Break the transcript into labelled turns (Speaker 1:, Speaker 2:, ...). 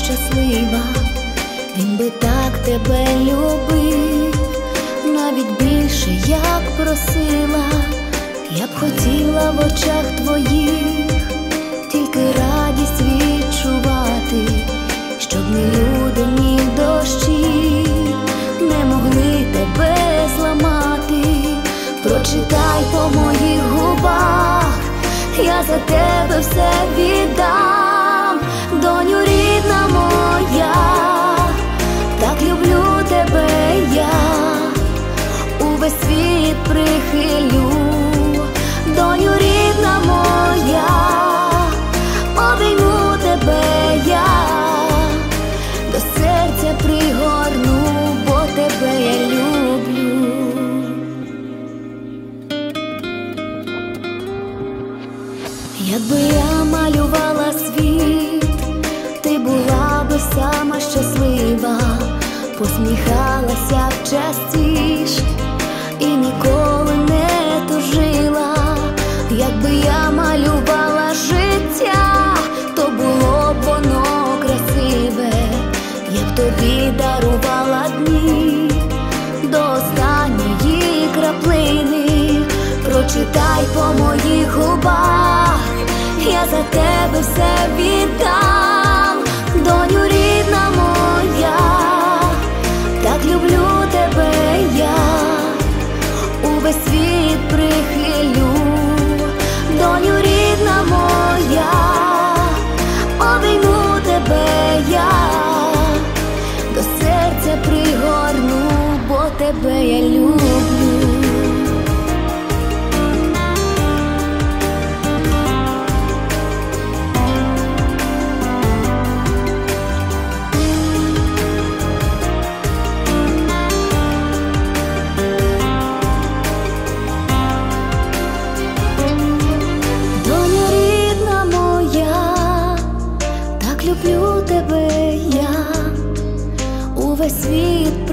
Speaker 1: щаслива, він би так тебе любив, навіть більше, як просила. Я б хотіла в очах твоїх тільки радість відчувати, щоб ні люди, ні дощі не могли тебе зламати. Прочитай по моїх губах, я за тебе все віддам, доню рідна моя, так люблю тебе я, увесь світ прихилю, доню рідна моя, обійму тебе я, до серця пригорну, бо тебе я люблю. Якби я малювала світ, ти була би сама щаслива, посміхалася б частіше і ніколи не тужила. Якби я малювала життя, то було б воно красиве, я б тобі дарувала дні до останньої краплини. Прочитай по моїх губах, я за тебе все віддам, доню рідна моя, так люблю тебе я, увесь світ прихилю, доню рідна моя, обійму тебе я, до серця пригорну, бо тебе я люблю. Люблю тебе я, увесь світ